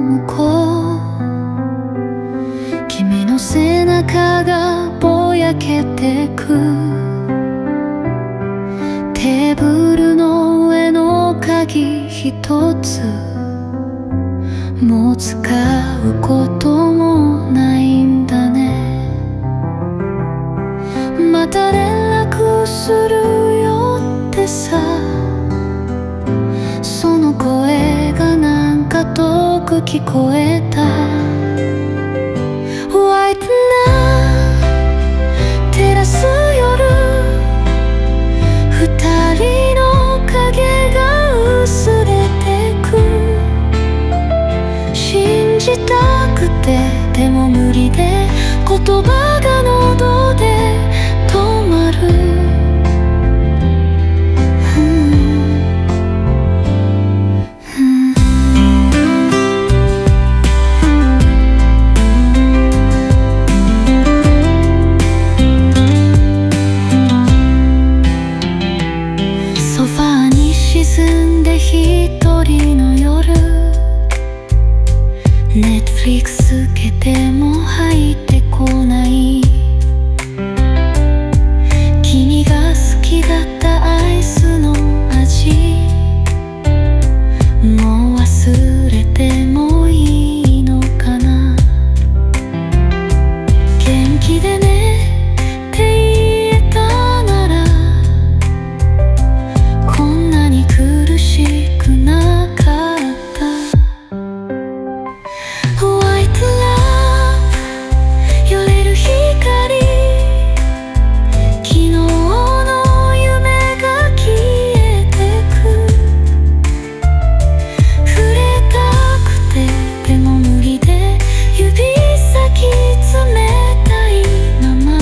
向こう、君の背中がぼやけてく。テーブルの上の鍵一つもう使うこともないんだね。また連絡するよってさ、その声がなんか遠く聞こえた。ホワイトな照らす夜、二人の影が薄れてく。信じたくてでも無理で、言葉が喉で止まる。ソファーに沈んで一人の夜、ネットフリックスつけても入ってこない。君が好きだったアイスの味、もう忘れてもいいのかな。元気でねって言えたなら、こんなに苦しくなかった。ホワイトラブ揺れる光、昨日の夢が消えてく。触れたくてでも無理で、指先冷たいまま、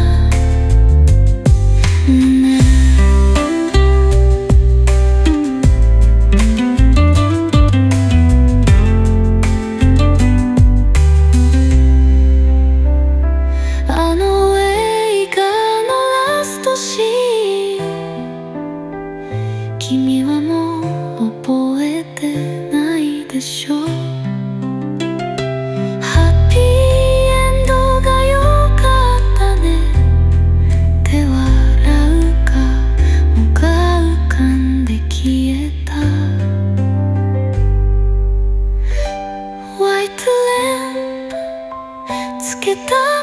あの映画のラストシーン、君はもう覚えてないでしょ。ハッピーエンドが良かったねって笑う顔が浮かんで消えた。ホワイトランプつけた